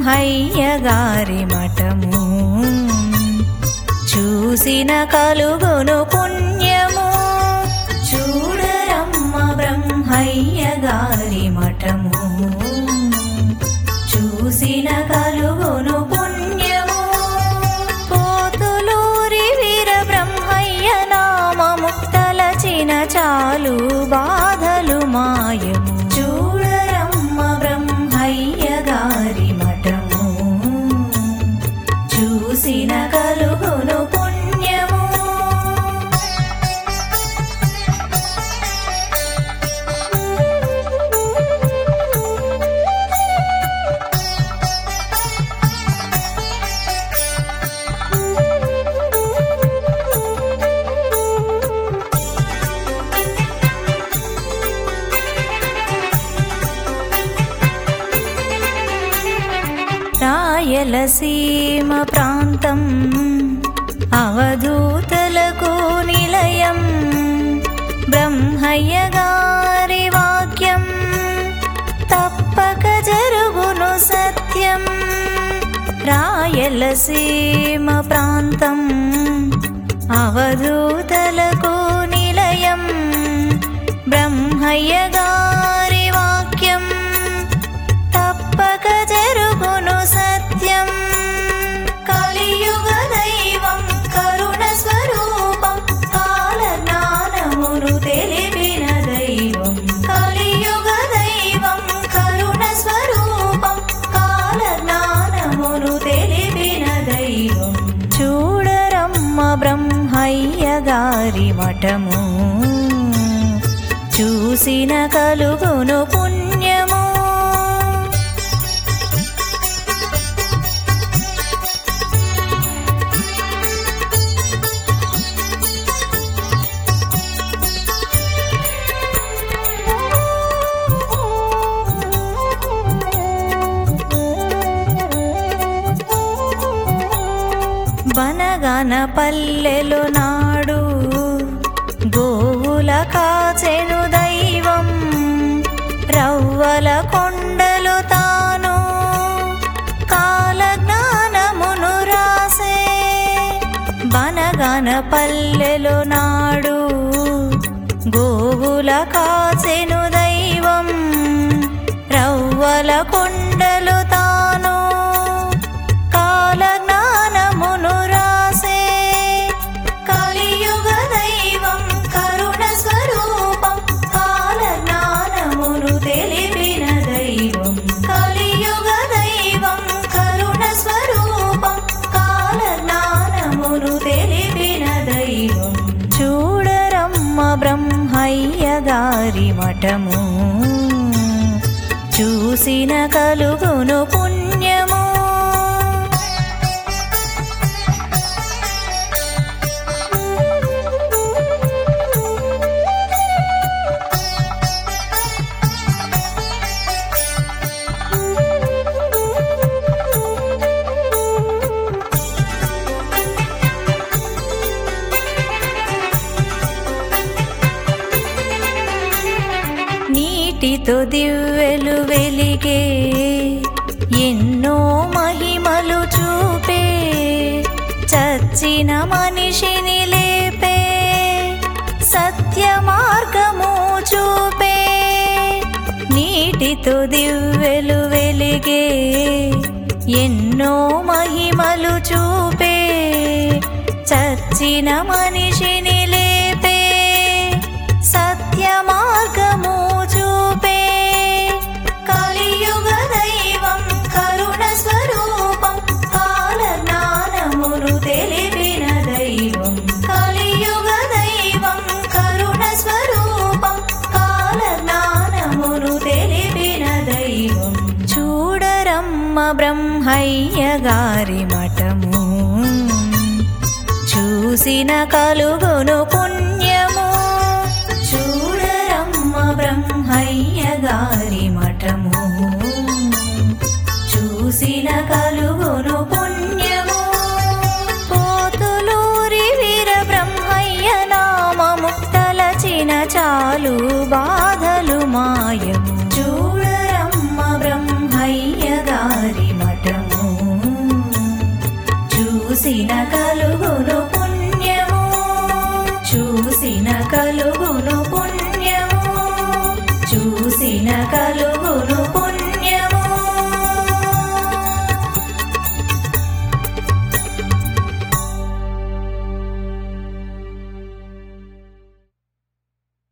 బ్రహ్మయ్య గారి మఠము చూసిన కలుగును పుణ్యము చూడరమ్మ బ్రహ్మయ్య గారి మఠము చూసిన కలుగును పుణ్యము పోతులూరి వీర బ్రహ్మయ్య నామము తలచిన చాలు బాధలు మాయము చూడరమ్మ బ్రహ్మయ్య గారి మఠము చూసిన కలుగును పుణ్యము రాయలసీమ ప్రాంతం అవధూతలకు నిలయం బ్రహ్మయ్య గారి వాక్యం తప్పక జరుగును సత్యం రాయలసీమ ప్రాంతం అవధూతలకు నిలయం బ్రహ్మయ్య గారి వాక్యం తప్పక జరుగును సత్యం కలియుగ దైవం కరుణ స్వరూపం కాల జ్ఞానమును తెలిపిన దైవం కలియుగ దైవం కరుణ స్వరూపం కాల జ్ఞానమును తెలిపిన దైవం చూడరమ్మ బ్రహ్మయ్య గారి మఠము చూసిన కలుగును పుణ్యము బనగన పల్లెలు నాడు గోవుల కాచెను దైవం రవ్వల కొండలు తాను కాల జ్ఞానమును రాసే బనగన పల్లెలు నాడు గోవుల కాచెను దైవం రవ్వల కొండలు తాను కాల జ్ఞానమును రాసే కలియుగ దైవం కరుణ స్వరూపం కాల జ్ఞానమును తెలిపిన దైవం కలియుగ దైవం కరుణ స్వరూపం కాల జ్ఞానమును తెలిపిన దైవం చూడరమ్మ బ్రహ్మయ్య గారి మఠము చూసిన కలుగును పుణ్యము నీటితో దివ్వెలు వెలిగే ఎన్నో మహిమలు చూపే చచ్చిన మనిషిని లేపే సత్య మార్గము చూపే నీటితో దివ్వెలు వెలిగే ఎన్నో మహిమలు చూపే చచ్చిన మనిషిని లేపే సత్య మార్గము చూపే కలియుగ దైవం కరుణ స్వరూపం కాల జ్ఞానమును తెలిపిన దైవం కలియుగ దైవం కరుణ స్వరూపం కాల జ్ఞానమును తెలిపిన దైవం చూడరమ్మ బ్రహ్మయ్య గారి మఠము చూసిన కలుగును పుణ్యము చూడరమ్మ బ్రహ్మయ్య గారి మఠము చూసిన కలుగును పుణ్యము పోతులూరి వీర బ్రహ్మయ్య నామము తలచిన చాలు బాధలు మాయము చూడరమ్మ బ్రహ్మయ్య గారి మఠము తెలిసిన